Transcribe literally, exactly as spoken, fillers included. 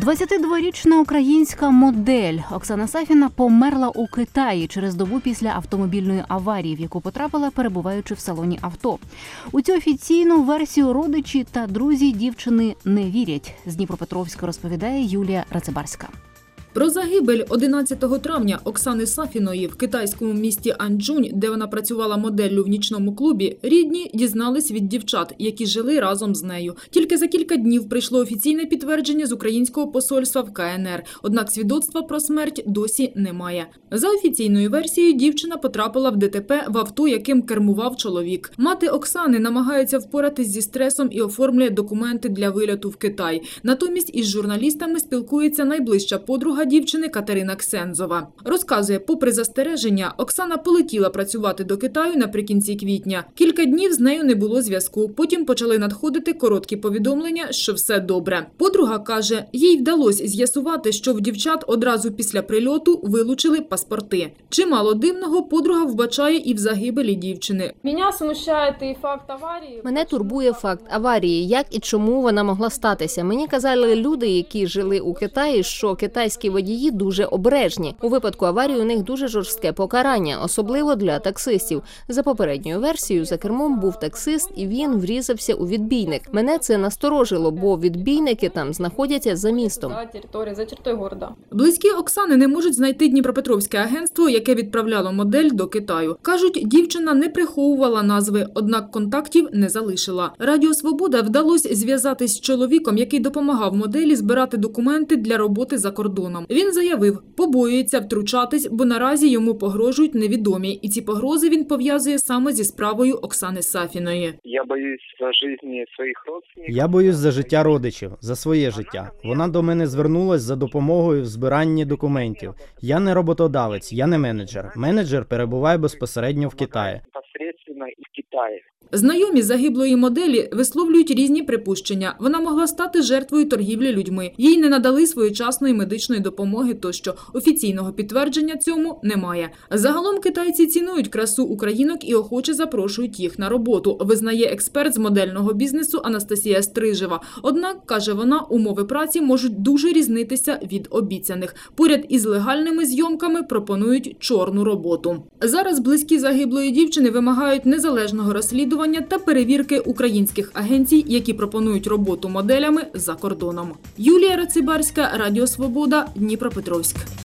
двадцятидворічна українська модель Оксана Сафіна померла у Китаї через добу після автомобільної аварії, в яку потрапила, перебуваючи в салоні авто. У цю офіційну версію родичі та друзі дівчини не вірять. З Дніпропетровська розповідає Юлія Рацибарська. Про загибель одинадцятого травня Оксани Сафіної в китайському місті Аньчжунь, де вона працювала моделлю в нічному клубі, рідні дізнались від дівчат, які жили разом з нею. Тільки за кілька днів прийшло офіційне підтвердження з українського посольства в ка ен ер. Однак свідоцтва про смерть досі немає. За офіційною версією, дівчина потрапила в де те пе в авто, яким кермував чоловік. Мати Оксани намагається впоратись зі стресом і оформлює документи для вильоту в Китай. Натомість із журналістами спілкується найближча подруга дівчини Катерина Ксензова. Розказує, попри застереження, Оксана полетіла працювати до Китаю наприкінці квітня. Кілька днів з нею не було зв'язку. Потім почали надходити короткі повідомлення, що все добре. Подруга каже, їй вдалося з'ясувати, що в дівчат одразу після прильоту вилучили паспорти. Чимало дивного подруга вбачає і в загибелі дівчини. Мене турбує факт аварії, як і чому вона могла статися. Мені казали люди, які жили у Китаї, що китайські водії дуже обережні. У випадку аварії у них дуже жорстке покарання, особливо для таксистів. За попередньою версією, за кермом був таксист, і він врізався у відбійник. Мене це насторожило, бо відбійники там знаходяться за містом. Близькі Оксани не можуть знайти Дніпропетровське агентство, яке відправляло модель до Китаю. Кажуть, дівчина не приховувала назви, однак контактів не залишила. Радіо «Свобода» вдалося зв'язатись з чоловіком, який допомагав моделі збирати документи для роботи за кордоном. Він заявив, побоюється втручатись, бо наразі йому погрожують невідомі. І ці погрози він пов'язує саме зі справою Оксани Сафіної. Я боюсь за життя своїх родственників. Я боюсь за життя родичів, за своє життя. Вона до мене звернулась за допомогою в збиранні документів. Я не роботодавець, я не менеджер. Менеджер перебуває безпосередньо в Китаї. Непосредственно із Китаю. Знайомі загиблої моделі висловлюють різні припущення. Вона могла стати жертвою торгівлі людьми. Їй не надали своєчасної медичної допомоги тощо. Офіційного підтвердження цьому немає. Загалом китайці цінують красу українок і охоче запрошують їх на роботу, визнає експерт з модельного бізнесу Анастасія Стрижева. Однак, каже вона, умови праці можуть дуже різнитися від обіцяних. Поряд із легальними зйомками пропонують чорну роботу. Зараз близькі загиблої дівчини вимагають незалежного розслідування та перевірки українських агенцій, які пропонують роботу моделями за кордоном. Юлія Рацибарська, Радіо Свобода, Дніпропетровськ.